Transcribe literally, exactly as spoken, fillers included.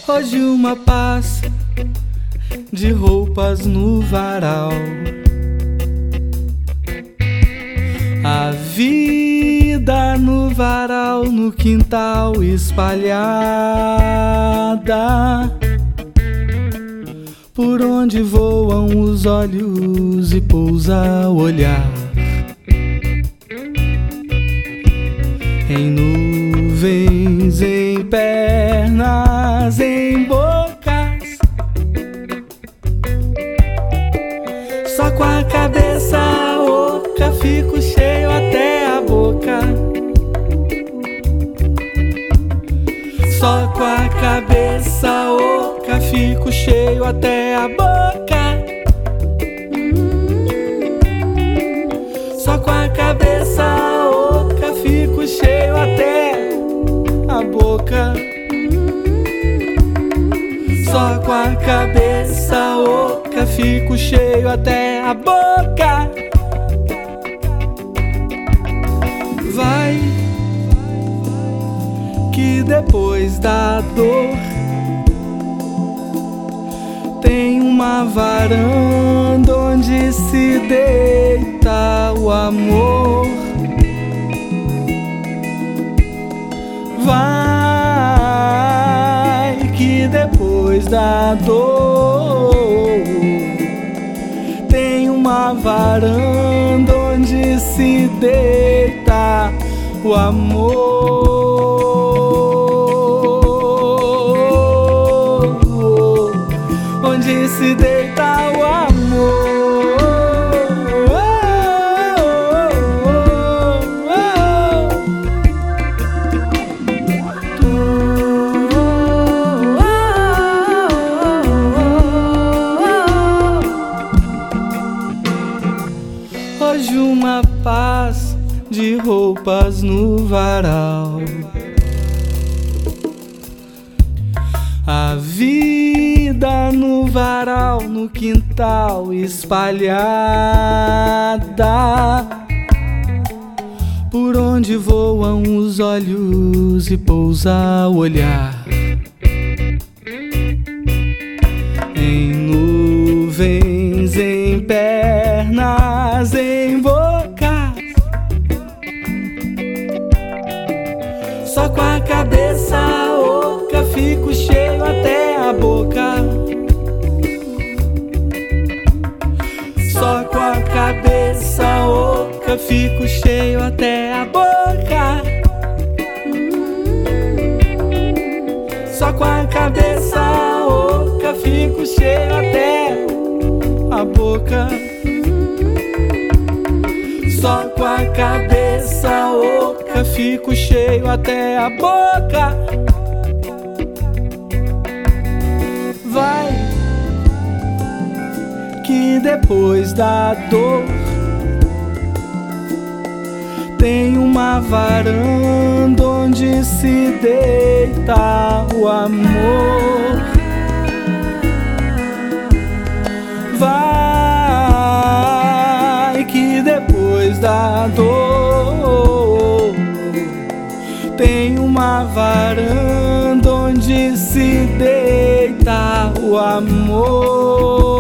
Hoje uma paz de roupas no varal. A vida no varal, no quintal espalhada, por onde voam os olhos e pousa o olhar. Em nuvens, em pernas, em bocas, só com a cabeça oca fico cheio até a boca. Só com a cabeça oca fico cheio até a boca. Só com a cabeça oca fico cheio até a boca. Só com a cabeça oca fico cheio até a boca. Vai, que depois da dor tem uma varanda onde se deita o amor. Vai, que depois da dor tem uma varanda onde se deita o amor, onde se deita o amor. Hoje uma paz de roupas no varal. A vida no varal, no quintal espalhada, por onde voam os olhos e pousa o olhar. Em nuvens, em pernas, em bocas, só com a cabeça oca fico cheio até a boca. Só com a cabeça oca fico cheio até a boca. Só com a cabeça oca fico cheio até a boca. Só com a cabeça oca fico cheio até a boca. Vai, que depois da dor tem uma varanda onde se deita o amor. Vai, que depois da dor tem uma varanda onde se deita o amor.